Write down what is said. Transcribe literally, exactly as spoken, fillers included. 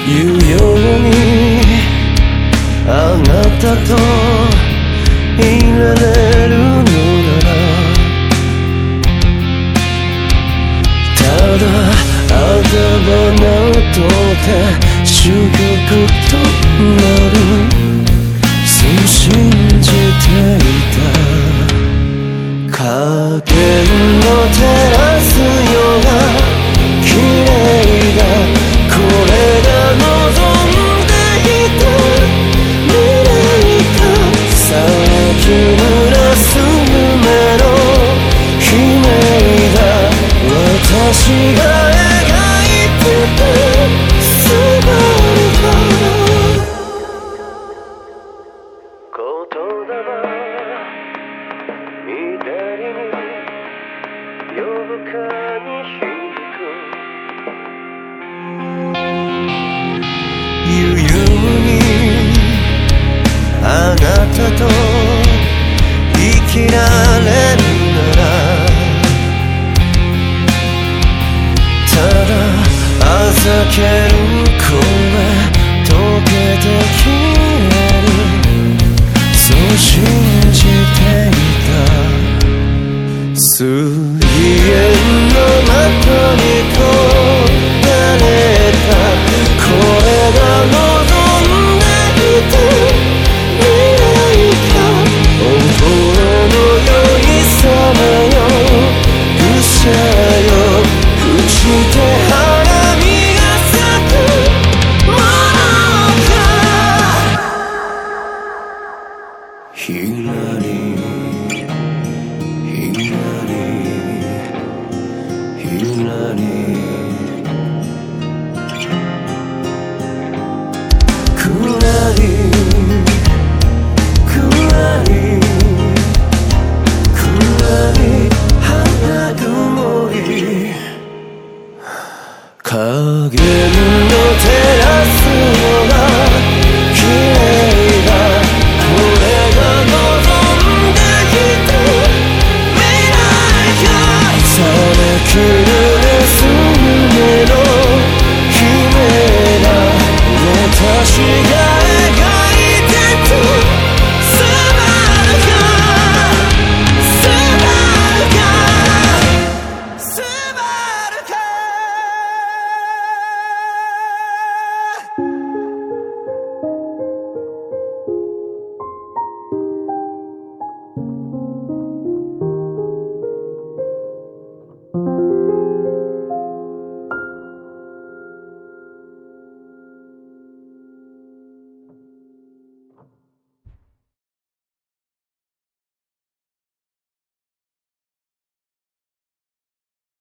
言うようにあなたといられるのなら、ただあだ花とて珠玉となる、そう信じていた。影の照らすような綺麗だ、これが望んでいた未来か。咲き濡らす夢の悲鳴だ、私が描いてた姿が。言霊左に呼ぶかに響く、言うようにあなたと生きられるなら、ただあざける声溶けて消える、そう信じていた。水煙の中に焦がれた、これが望んでいた未来か。心の良い様よ、愚者よ、朽ちて花見が咲くものか。ひらりひらりひらり、くらりくらりくらり花曇り、影の照らす